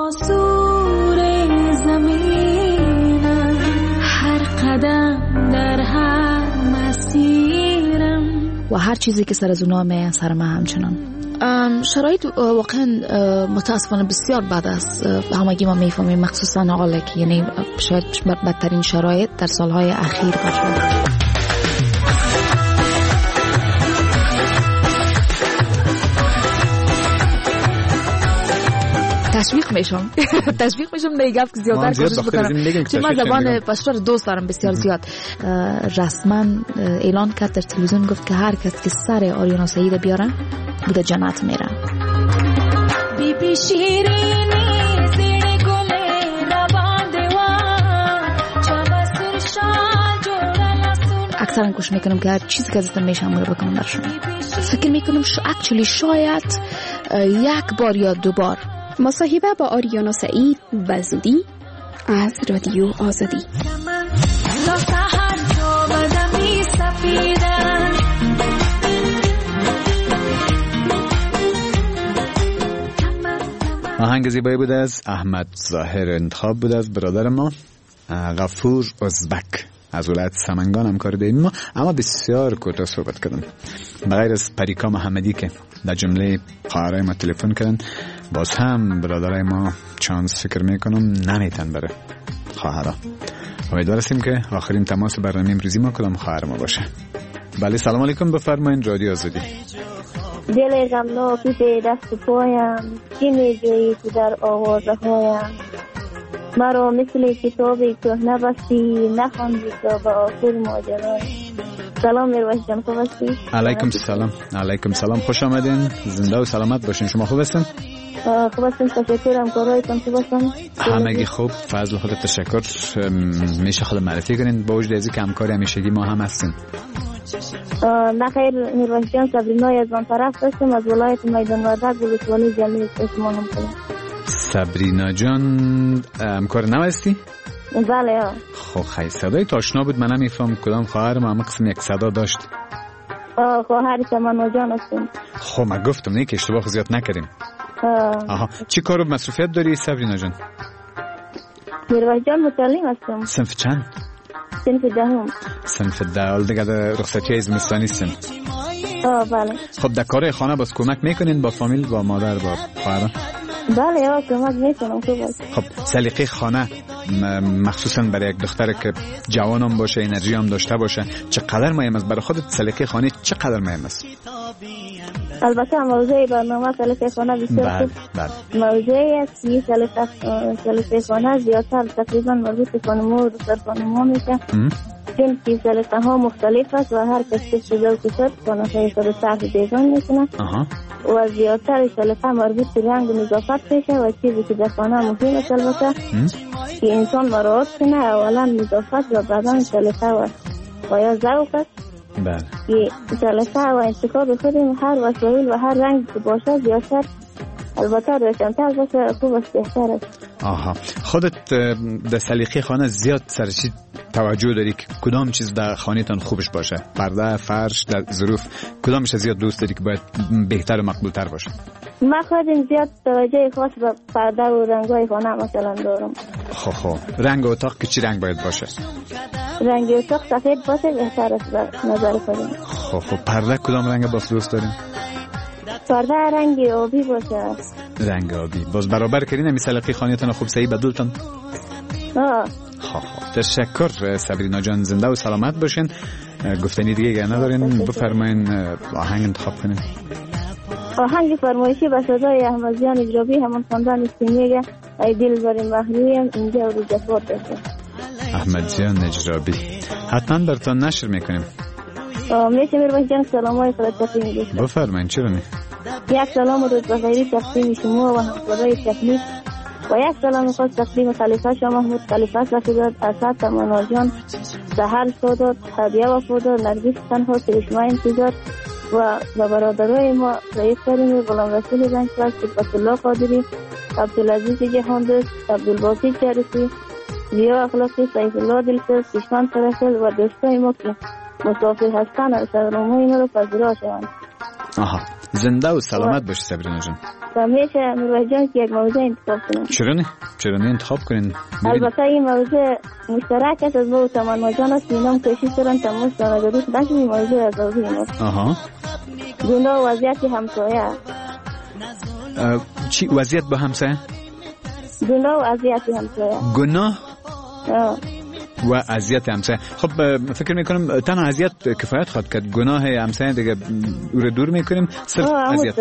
هر قدم در هر مسیرم و هر چیزی که سر از اونا می سر ما همچنان. شرایط واقعا متاسفانه بسیار بد است. همگی ما میفهمیم، مخصوصا حالا که یعنی شاید بدترین شرایط در سالهای اخیر باشه. تشویق میشم دیگه که زیادتر کوشش بکنم، چون من زبان پشتو رو دوست دارم بسیار زیاد. رسما اعلان کرد در تلویزیون، گفت که هر کس که سر آریانا سعید بیارن بوده جنت میره. بی بی شیرینی زیر گل روان دیوان چوبسون شال جورلسون. اکثرا کوشش میکنم که هر چیزی که ازتون میشم رو بکنم برشون. فکر میکنم شاید یک بار یا دو بار مصاحبه با آریانا سعید و زودی از رادیو آزادی. آهنگ زیبایی بود از احمد ظاهر، انتخاب بود از برادر ما غفور ازبک از ولایت سمنگان همکار دیم ما. اما بسیار کوتاه صحبت کردم، بغیر از پریکا محمدی که در جمله خواهرای ما تلفن کردن، باز هم برادرای ما چانس فکر میکنم نمیتن بره خواهرها. امیدوار هستیم که آخرین تماس برنامه امروزی ما کدام خواهر ما باشه. بله سلام علیکم، بفرمایید رادیو آزادی. دل غمناکی به دست پایم، چی میجویی تو در آوازهایم؟ مرا مثل کتابی کهنه بستی، نخواندی تا به آخر ماجرای. سلام میروش جان، خوب هستی؟ علیکم سلام. علیکم سلام، خوش آمدین، زنده و سلامت باشین. شما خوب هستین؟ خوب هستین، تشکرم. کارهایتان خوب هستن؟ همگی خوب، فضل خود تشکر. میشه خود معرفی کنین با وجود از اینکه همکاری همیشگی ما هم هستین؟ نه خیر میروش جان، صبرینای از آن طرف هستم، از ولایت میدان وردک ولسوالی جمعی اسم هم کنم. صبرینا جان همکار نو هستی؟ بله. خب خیلی صدای آشنا بود، من نمیفهم کدام خواهر ما، قسم یک صدا داشت. خواهر تمنا جان هستم. خب من گفتم نه که اشتباه زیاد نکردیم. آها، چی کار و مسئولیت داری صبرینا جان؟ میروش جان متعلم هستم. صنف چند؟ صنف دهم. صنف ده. دیگه رخصتی زمستانی هستیم. بله. خب در کار خانه باز کمک میکنین با فامیل، با مادر، با خواهر؟ بله کمک میکنم. خب سلیقه خانه مخصوصا برای یک دختر که جوان هم باشه، انرژی هم داشته باشه، چقدر مهم است برای خودت؟ سلیقه خانه چقدر مهم است؟ البته موضوع برنامه سلیقه خانه بسیار خوب موضوعی است. این سلیقه خانه زیادتر تقریبا مربوط به خانم‌ها و دختر خانم‌ها میشه، چون که سلیقه ها مختلف است و هر کس که چیزا و کسات خانه خود صرف دیگان میکنه و زیادتر سلیقه مربوط به رنگ و نظافت میشه و چیزی که در خانه مهم است البته که انسان مراعات کنه اولا نظافت و بعدا سلیقه و یا ذوق است. که سلیقه و انتخاب خود هر وسایل و هر رنگ که باشه زیادتر البته روشن‌تر باشه خوب است، بهتر است. خودت در سلیقه خانه زیاد سرچی توجه داری که کدام چیز در خانه‌تان خوبش باشه؟ پرده، فرش، در ظروف کدامش زیاد دوست داری که باید بهتر و مقبول‌تر باشه؟ من خودم زیاد توجه خاص به پرده و رنگ‌های خانه مثلا دارم. خب رنگ اتاق که چی رنگ باید باشه؟ رنگ اتاق سفید باشه بهتر است به نظر خودم. خب پرده کدام رنگ باز دوست دارین؟ پرده رنگ آبی باشه. رنگ آبی. باز برابر کردین می سلیقه خانه‌تان خوب صحیح بدلتون؟ خب تشکر صبرینا جان، زنده و سلامت باشین. گفتنی دیگه ندارین بفرمایین آهنگ انتخاب کنین. آهنگ فرمایشی به صدای احمدیان اجرابی همون خواندن سینیگه ای دل بر محرویم اینجا و جفات است. احمدیان اجرابی حتما براتون نشر میکنیم. میشه میرواز جان سلامای خودت تقدیم می‌کنم. بفرمایید. چرا نه؟ یک سلام و روز بخیری تقدیم شما و همکارای تکنیک و یک سلام خاص تقدیم خلیفه شاه محمود، خلیفه صفیداد، اسد تمنا جان، سحر سادات، هدیه وفادار، نرگس تنها، کرشمه انتظار و برادرای ما رئیس کریم، غلام رسول زنگفلک، صفت الله قادری، عبدالعزیز جهاندوست، عبدالباسط جرسی، زیا اخلاقی، سیف الله دلسوز، کشمن فرسل و دوستای ما که مسافر هستن از سرنامه‌ی ما رو پذیرا شوند. زنده و سلامت باشی صبرینا جان. میشه میرواز جان که یک موضوع انتخاب کنیم؟ چرا نه انتخاب کنین؟ البته این موضوع مشترک است از با تمنا جان است. اینام کوشش دارن تماس دارن داشت این موضوع از اوزی ما. گناه و وضعیت همسایه. چی وضعیت با همسایه؟ گناه و وضعیت همسایه. گناه و اذیت همسایه. خب فکر میکنم تنها اذیت کفایت خواهد کرد. گناه همسایه دیگه او رو دور میکنیم. صرف اذیت.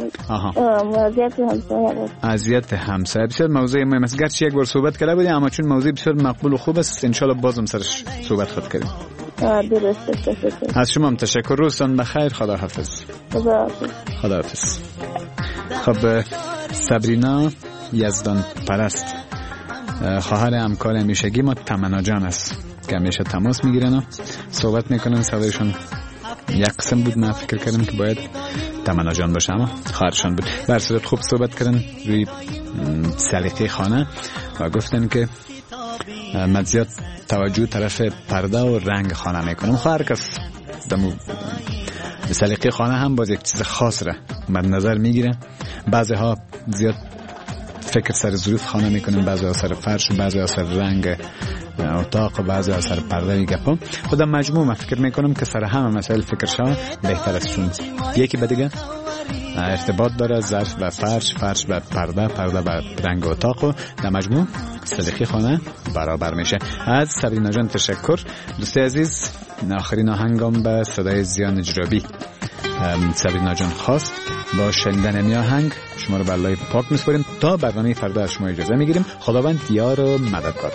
اذیت همسایه بسیار موضوع مهم است. گرچه یک بار صحبت کرده بودیم اما چون موضوع بسیار مقبول و خوب است ان شاء الله بازم سرش صحبت خواهد کردیم. درسته. از شما هم تشکر. روزتان بخیر. خداحافظ. خداحافظ. خب صبرینا یزدان پرست خواهر همکار همیشگی ما تمنا جان است که همیشه تماس میگیرن و صحبت میکنن. صدایشون یک قسم بود، من فکر کردم که باید تمنا جان باشه اما خواهرشان بود. در صورت خوب صحبت کردن روی سلیقه خانه و گفتن که من زیاد توجه طرف پرده و رنگ خانه میکنم. هر کس دمو سلیقه خانه هم باز یک چیز خاص را مد نظر میگیره. بعضی ها زیاد فکر سر ظروف خانه میکنن، بعضی ها سر فرش و بعضی ها سر رنگ اتاق و بعضی ها سر پرده میگپن. خودم مجموع من فکر میکنم که سر همه مسائل فکر شما بهتر است، چون یکی به دیگه ارتباط داره. ظرف به فرش، فرش به پرده، پرده به رنگ اتاق و در مجموع سلیقه خانه برابر میشه. از صبرینا جان تشکر. دوست عزیز آخرین آهنگم به صدای زیان اجرابی صبرینا جان خواست. با شنیدن این آهنگ شما رو به الله پاک میسپاریم تا برنامه فردا از شما اجازه میگیریم. خداوند یار و مددگار.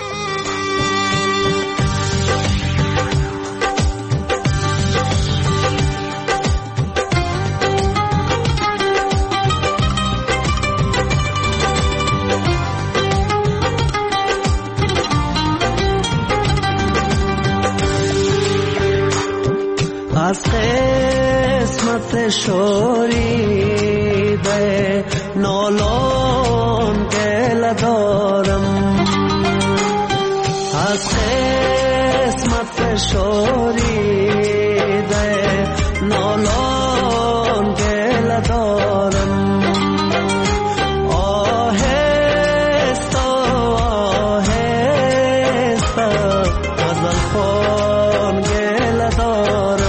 از قسمت شوریده نالان گله دارم، از قسمت شوریده نالان گله دارم. آهسته آهسته غزل خوان گله دارم،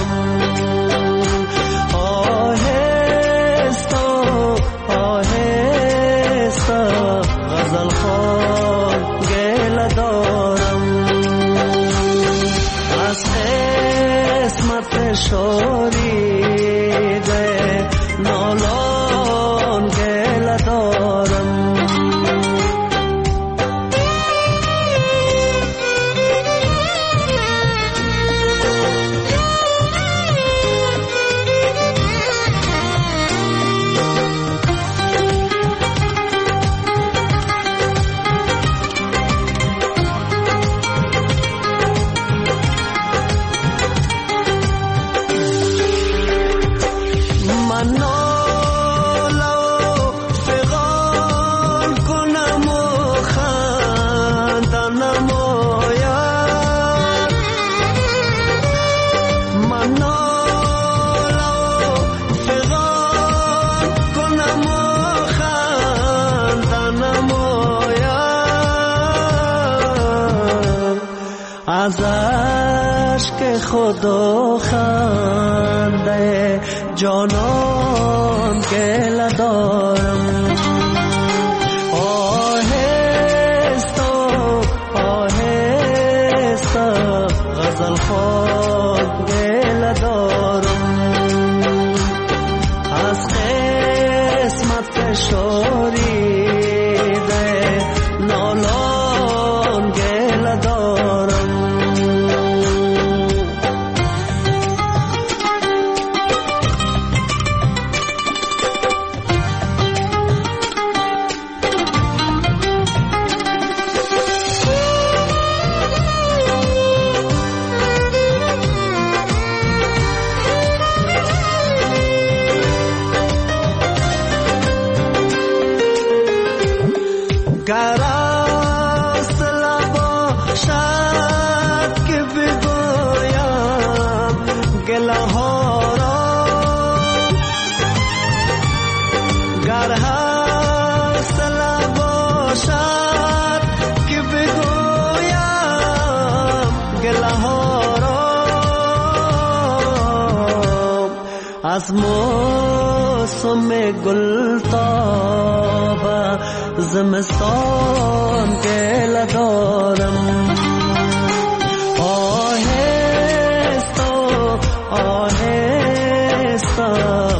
شوریده از عشق خدا خنده جانان گله دارم. آهسته غزل خوان گله دارم، از قسمت فشاریده نالان گله دارم. گر است لباشد که بگویم گله ها را، گر است لباشد که بگویم گله ها را، از موسم گلتاب زمستان گله دارم. آهسته